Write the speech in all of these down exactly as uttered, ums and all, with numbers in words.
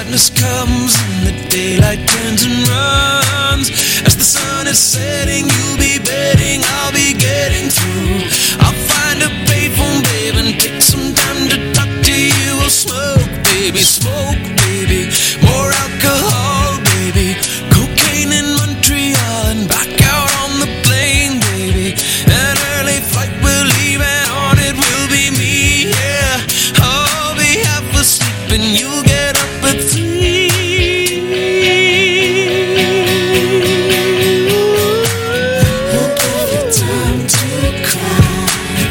darkness comes and the daylight turns and runs. As the sun is setting, you'll be betting I'll be getting through. I'll find a payphone, babe, and take some time to talk to you. We'll smoke, baby, smoke, baby, more alcohol, baby, cocaine in Montreal and back out on the plane, baby. An early flight we're leaving on, it will be me, yeah. I'll be half asleep and you'll get up at three. Who'll give you time to cry?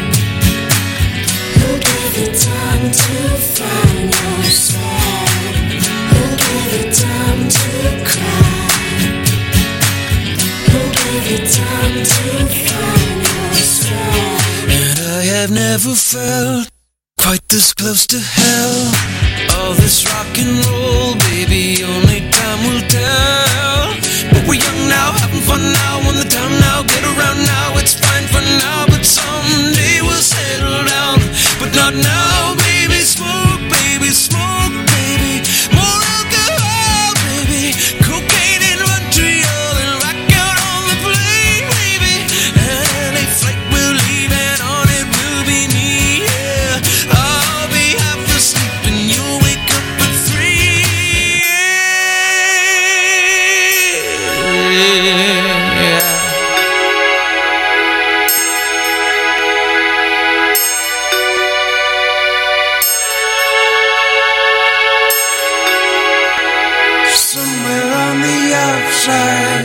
Who'll give you time to find yourself? Who'll give you time to cry? Who'll give you time to find yourself? And I have never felt quite this close to hell. All this rock and roll, baby, only time will tell. But we're young now, having fun now, on the town now, get around now, it's fine for now, but someday we'll settle down. But not now, baby, smoke, baby, smoke, baby, more alcohol, baby, cocaine in Montreal and rock out on the plane, baby. And a flight we're leaving on, it will be me, yeah. I'll be half asleep and you'll wake up at three. Yeah. Somewhere on the outside,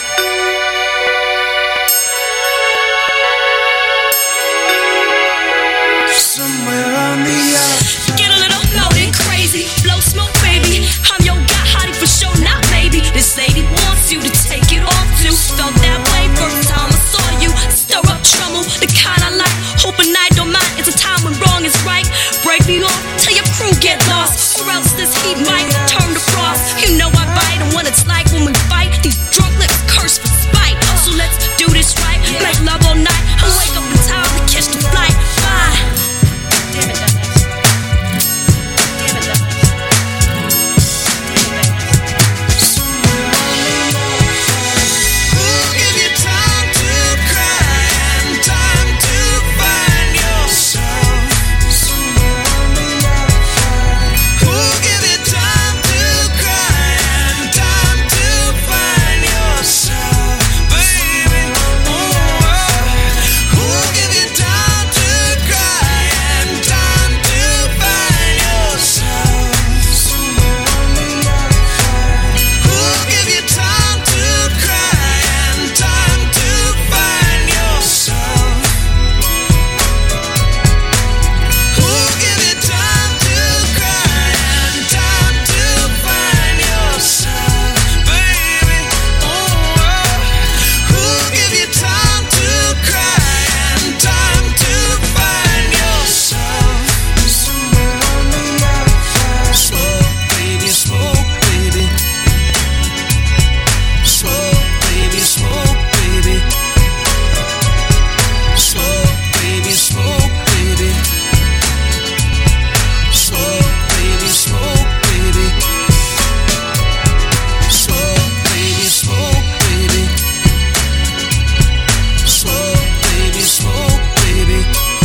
somewhere on the outside. Get a little loaded, crazy, blow smoke, baby. I'm your guy, hottie for sure, not maybe. This lady wants you to take it off too. Felt that way first time I saw you. Stir up trouble, the kind I like. Hoping I don't mind. It's a time when wrong is right. Break me off till your crew get lost, or else this heat might turn to frost. You know I bite on what it's like when we fight. These drunk lips curse for spite. So let's do this right. Make love all night and wake up in time to catch the flight. Bye. Damn it, Douglas. Damn it, Douglas. Who'll give you time to cry and time to find yourself? Somewhere on the outside. Who'll give you time to cry and time to find yourself, baby? Oh, who'll give you time to cry and time to find yourself? Somewhere on the outside. Who'll give you time to cry and time to find yourself? Who'll give you time to cry and time to find yourself, baby? Oh, who'll give you time to cry and time to find yourself? Somewhere on the outside. Smoke, baby, smoke, baby. Smoke, baby, smoke, baby. Smoke, baby, smoke, baby. Smoke, baby, smoke, baby. Smoke, baby, smoke, baby. Smoke, baby, smoke, baby.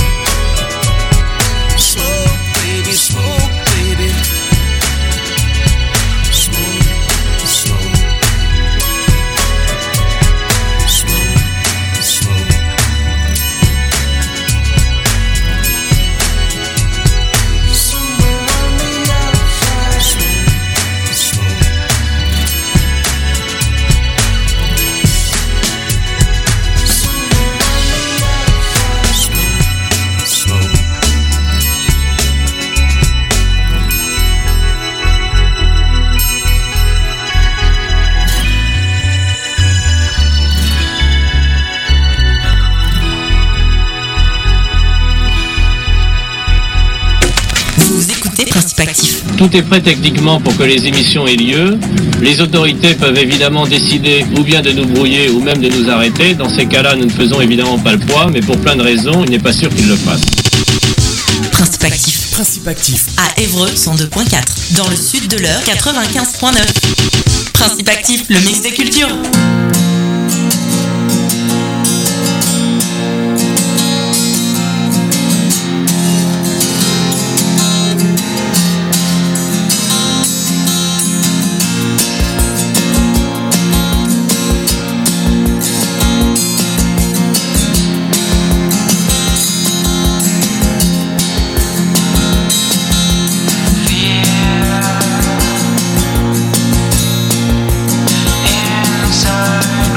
Smoke, baby, smoke, baby. Smoke, smoke. Smoke, smoke. Somewhere on the outside. Smoke, smoke. Somewhere on the outside. Smoke, smoke. Vous écoutez Principe Actif. Tout est prêt techniquement pour que les émissions aient lieu. Les autorités peuvent évidemment décider ou bien de nous brouiller ou même de nous arrêter. Dans ces cas-là, nous ne faisons évidemment pas le poids, mais pour plein de raisons, il n'est pas sûr qu'ils le fassent. Principe Actif. Principe Actif. À Évreux, cent deux point quatre. Dans le sud de l'Eure, quatre-vingt-quinze point neuf. Principe Actif, le mix des cultures. Inside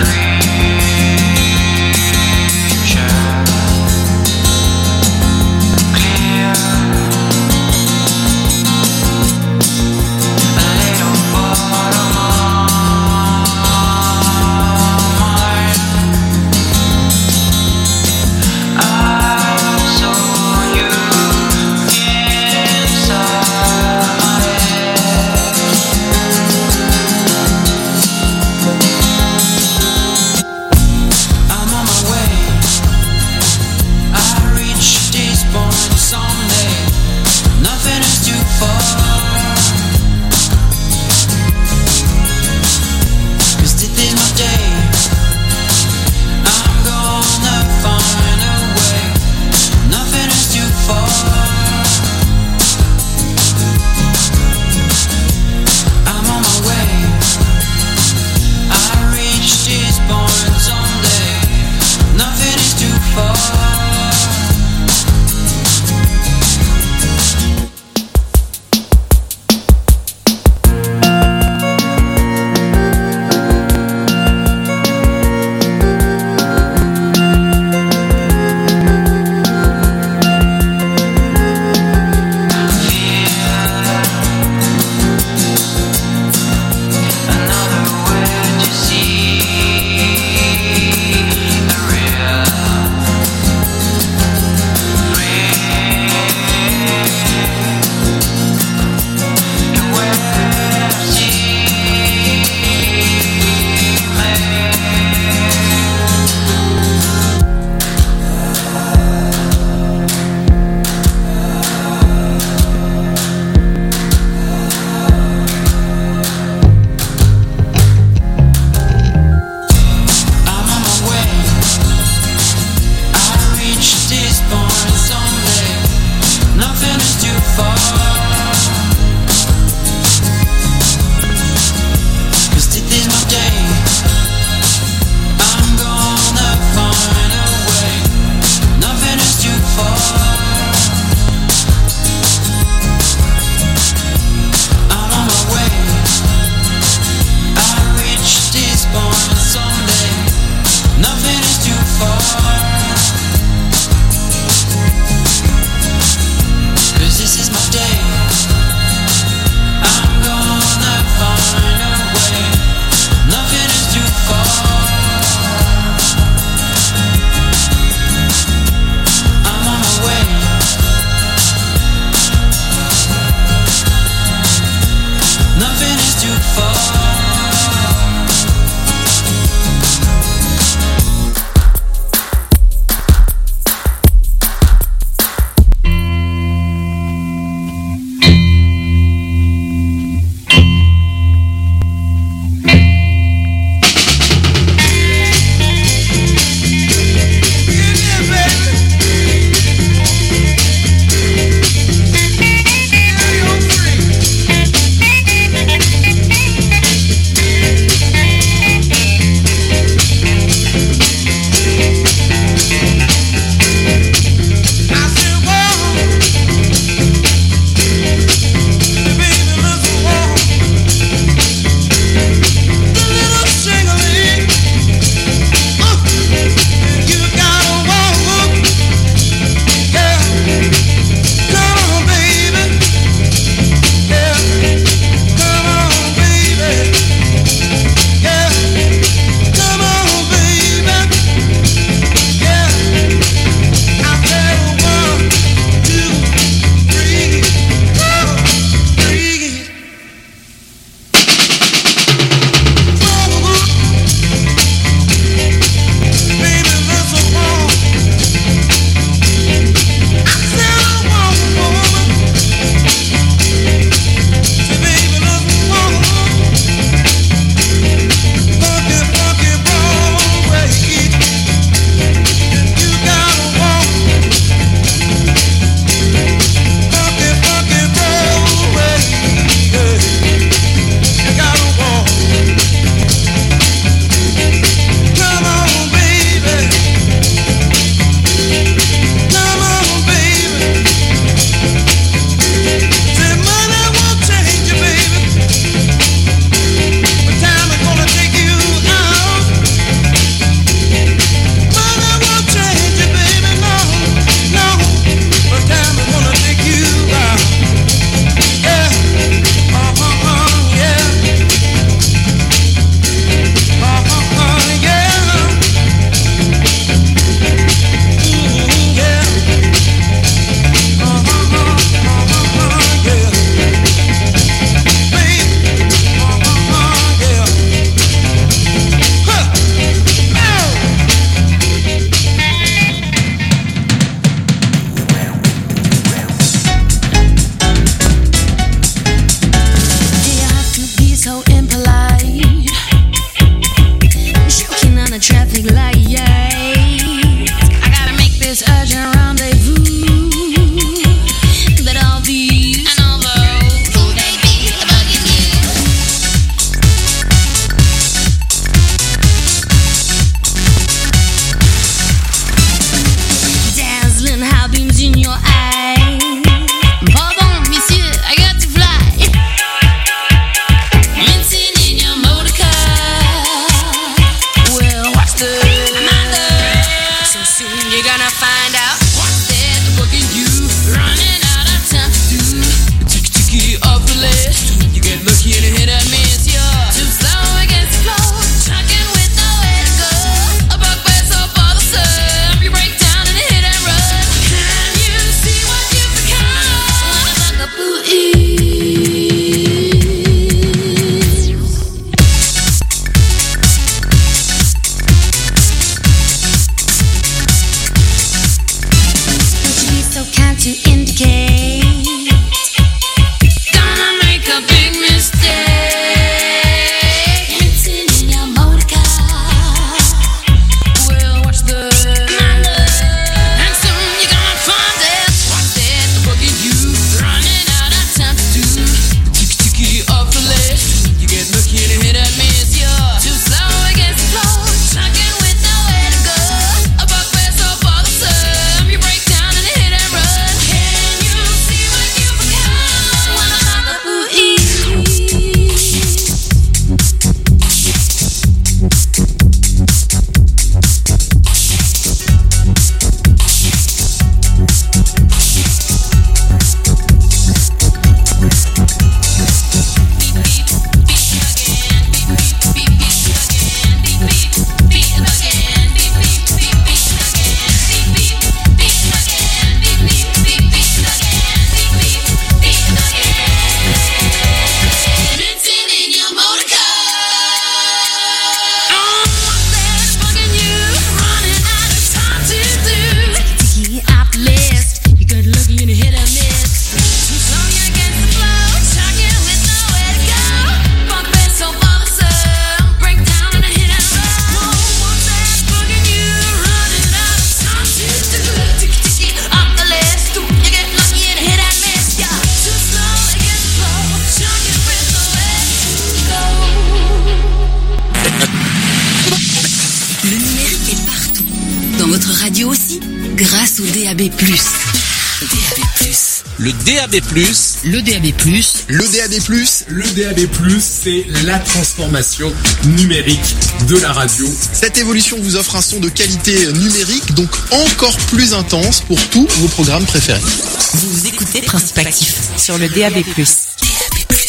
grâce au D A B plus. D A B plus. Le D A B plus. Le D A B plus. Le D A B plus. Le D A B plus, c'est la transformation numérique de la radio. Cette évolution vous offre un son de qualité numérique, donc encore plus intense pour tous vos programmes préférés. Vous écoutez Principe Actif sur le D A B plus. D A B plus.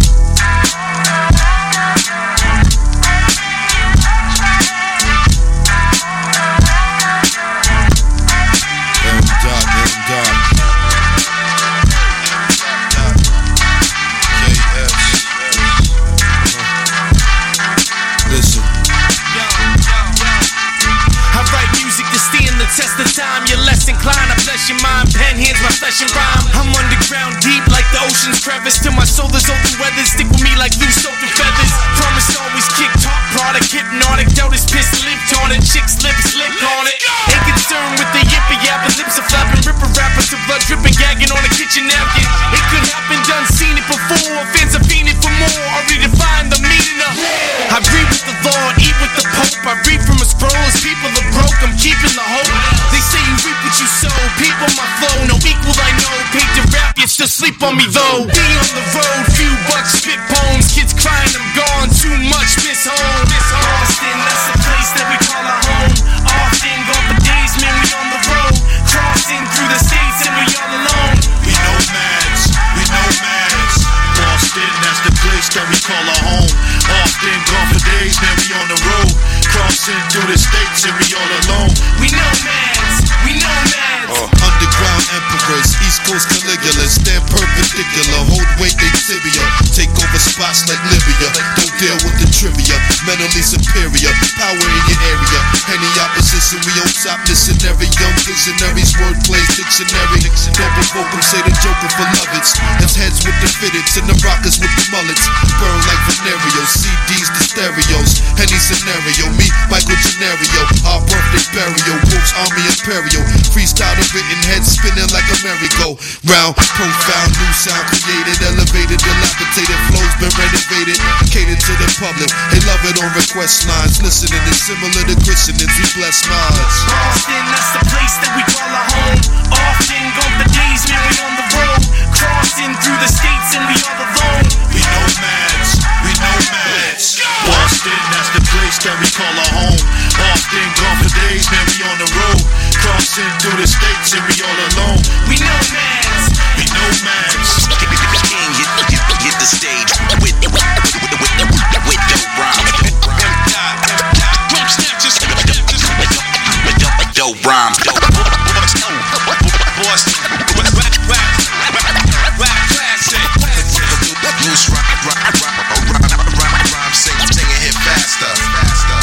Test the time, you're less inclined. I bless your mind, pen hands, my flesh and rhyme. I'm underground deep like the ocean's crevice. To my soul there's open weather. Stick with me like loose soap and feathers. Promise always kick top product. Hypnotic, doubt is pissed, lipped on it. Chicks lips, lick on it. Ain't concerned with the yippee yapping. Lips are flapping, ripper rappers. The blood dripping, gagging on a kitchen napkin. It could happen, done seen it before. Fans are fiending for more. I redefine the meaning of. I breathe with the Lord, eat with the Pope. I read from a scroll as people are broke. I'm keeping the hope. They say you reap what you sow. People my flow, no equal I know. Paid to rap, you still sleep on me though. Be on the road, few bucks, spit poems. Kids crying, I'm gone. Too much, miss home. Miss Austin, that's the place that we call our home. Often gone for days, man, we on the road. Crossing through the states and we all alone. We nomads, we nomads. Austin, that's the place that we call our home. Often gone for days, man, we on the road. Crossing through the states and we all alone. We nomads, we nomads. Uh, underground emperors, East Coast Caligula, stand perpendicular, hold weight they tibia, take over spots like Libya. Don't deal with the trivia, mentally superior, power in your area. Any opposition, we on top. Missionary, young visionaries, wordplays, dictionary. Don't provoke them, say the joker for lovets. It's heads with the fitteds and the rockers with the mullets. Burn like venereal, C Ds the stereos. Any scenario, me, Michael Genario. Our birthday burial, Wolves Army Imperial. Freestyle the written head spinning like a merry-go round. Profound new sound created, elevated, dilapidated flows been renovated, catered to the public. They love it on request lines. Listening is similar to christenings, we bless minds. Austin, that's the place that we call our home. Often gone for days, man, we on the road. Crossing through the states and we all alone. We nomads, we nomads. Austin, that's the place that we call our home. Often gone for days, man, we on the road. Crossing through the states and we all alone. We nomads, we nomads. King, hit, hit, hit the stage with, with, with, with, with dope rhymes. With dope rhymes. Loose rhyme, rhyme, rhyme, rhyme, rhyme, sing, sing and hit faster, faster.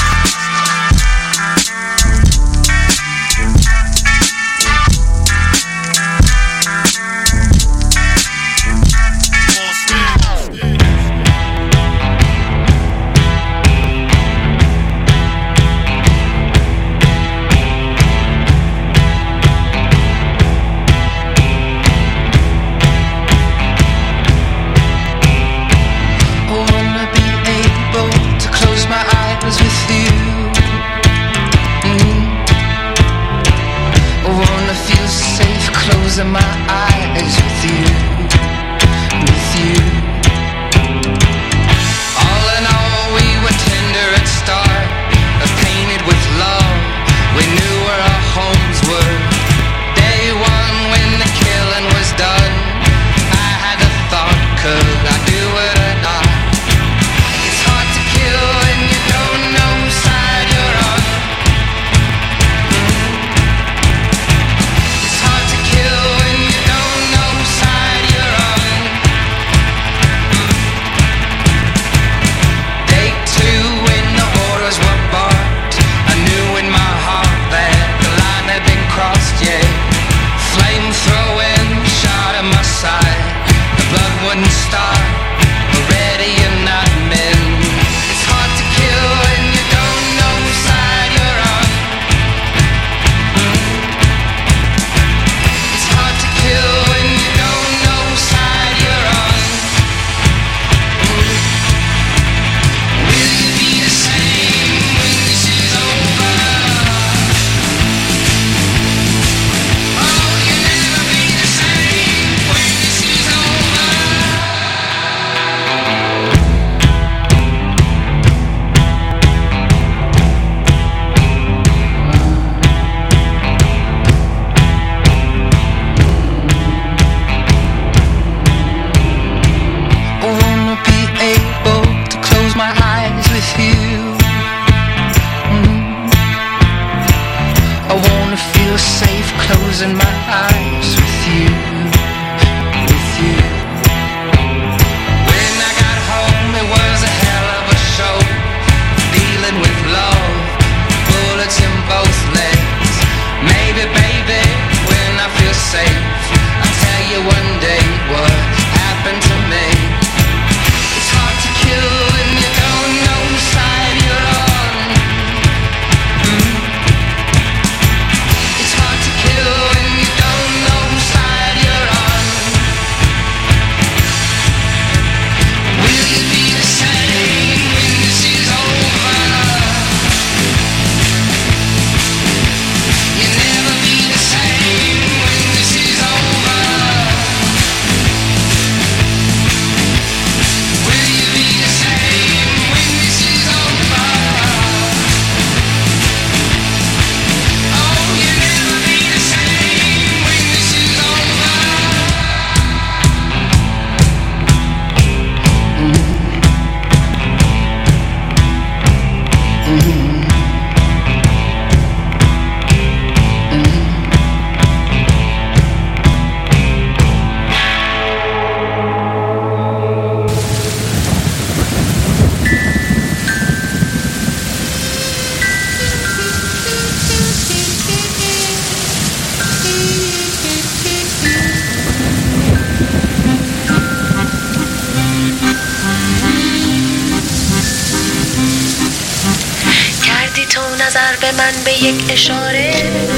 نظر به من به یک اشاره.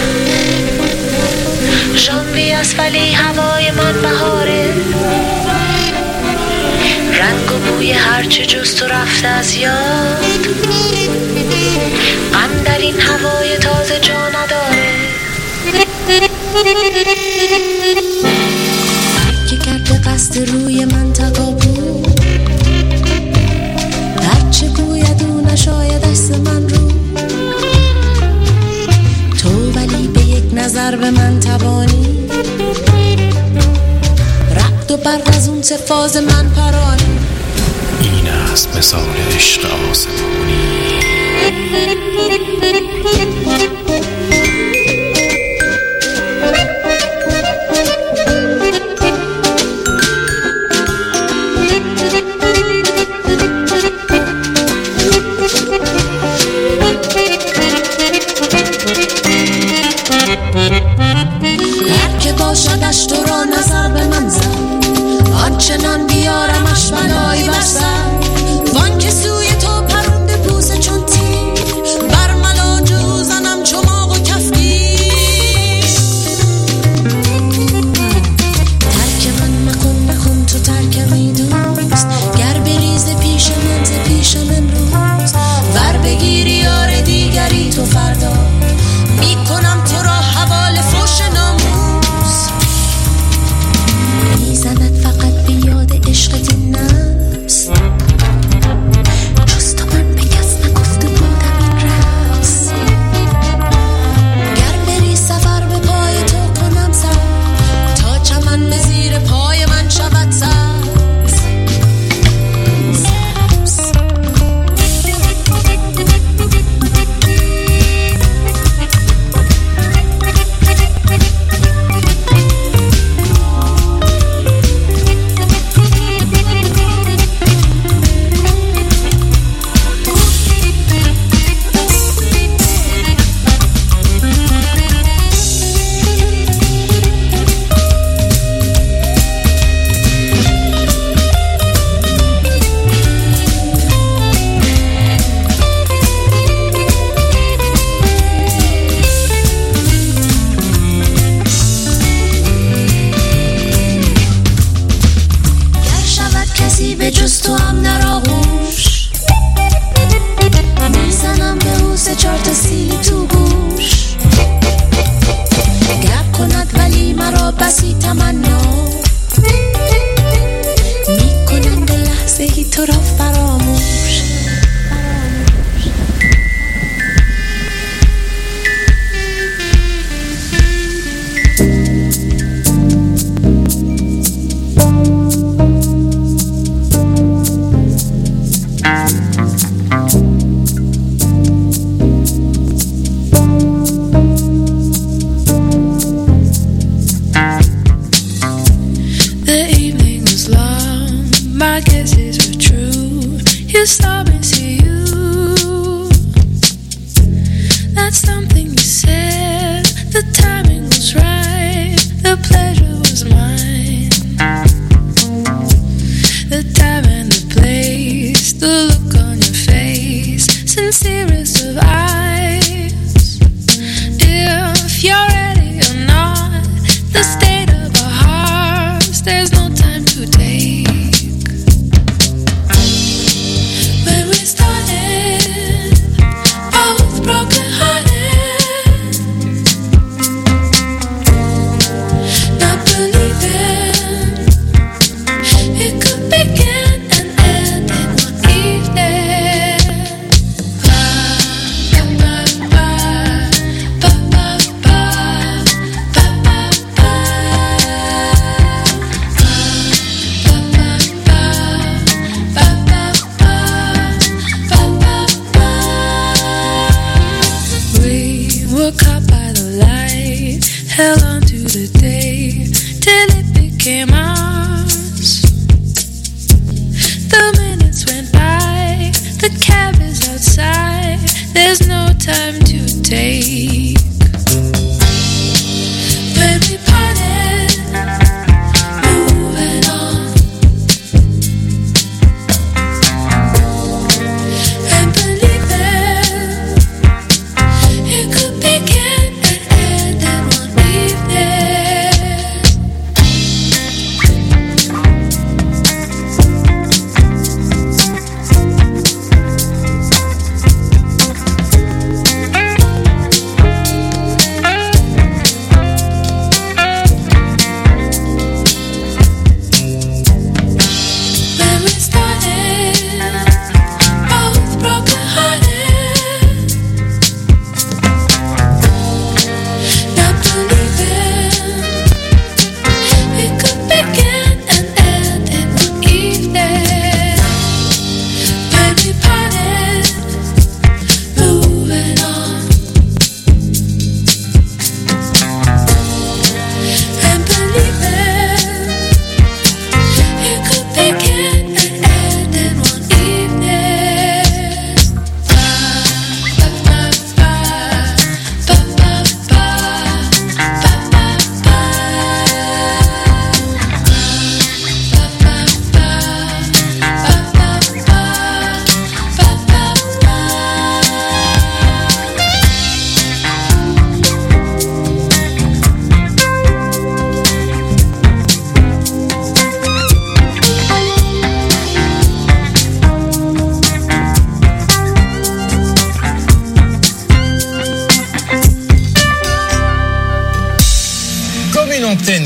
ژانویه است ولی هوای من بهاره. رنگ و بوی هرچه جز تو رفته از یاد. غم در این هوای تازه جا نداره. که کرده قصد روی من تقابو. هرچه گوید او نشاید دست من رو. تو ولی به یک نظر به من توانی. رعد و برق از اون سه فاز من پرانی. این است مثال عشق آسمانی. هر که باشدش تو را نظر به من زد. آنچنان بیارمش بلایی بر سر. وان که سوی تو پرنده بوسه چون تیر. بر ملاجو زنم چماق و کفگیر. ترک من مکن نکن تو ترکمی دوست. گر بریز پیش من ز پیشم امروز. ور بگیری یار دیگری تو فردا. میکنم تو را حوال فوش ناموس. میزند فقط بیاد عشقت این نفس. جز تو من به کس نگفته بودم این رقص. گر بری سفر به پای تو کنم سر. تا چمن به زیر پای من شود سبز. سبز. به جز تو هم در آغوش. میزنم به او سه چار تا سیلی تو گوش. گر کند ولی مرا بسی تمنا. میکنم به لحظه ای تو را فراموش. You saw me see you. That's something you said. The timing was right. The pleasure was mine. The time and the place. The look on your face. Sincerest of eyes. If you're ready or not. The state of our hearts. There's no time to take. It could begin and end in one evening.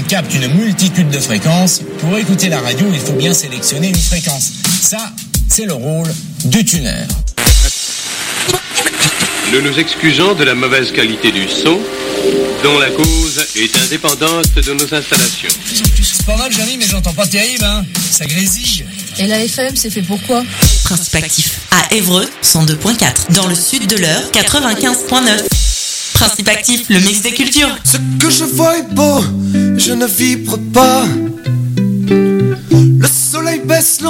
capte une multitude de fréquences. Pour écouter la radio, il faut bien sélectionner une fréquence. Ça, c'est le rôle du tuner. Nous nous excusons de la mauvaise qualité du son, dont la cause est indépendante de nos installations. C'est pas mal, Jérémy, mais j'entends pas terrible, hein. Ça grésille. Et la F M, c'est fait pour quoi? Principe actif à Évreux, cent deux virgule quatre. Dans le sud de l'Eure, quatre-vingt-quinze virgule neuf. Principe actif, le mix des cultures. Ce que je vois est beau, je ne vibre pas. Le soleil baisse